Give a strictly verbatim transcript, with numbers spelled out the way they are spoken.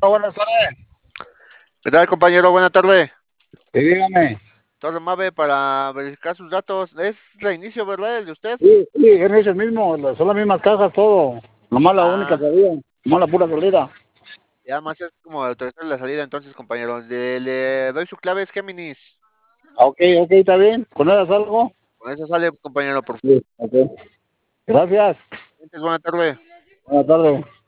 Buenas tardes. ¿Qué tal, compañero? Buena tarde. Sí, dígame. Torre Mave para verificar sus datos. Es reinicio, ¿verdad? El de usted. Sí, sí, es el mismo, la- son las mismas cajas, todo. Nomás la única Ah, salida, nomás la pura salida. ya más es como autorizar la salida, entonces, compañero. Le, le doy su clave, es Géminis. Ah, ok, ok, está bien. ¿Con ellas algo? Con eso sale, compañero, por Sí, ok. Gracias. favor. Buena tarde. Buenas tardes.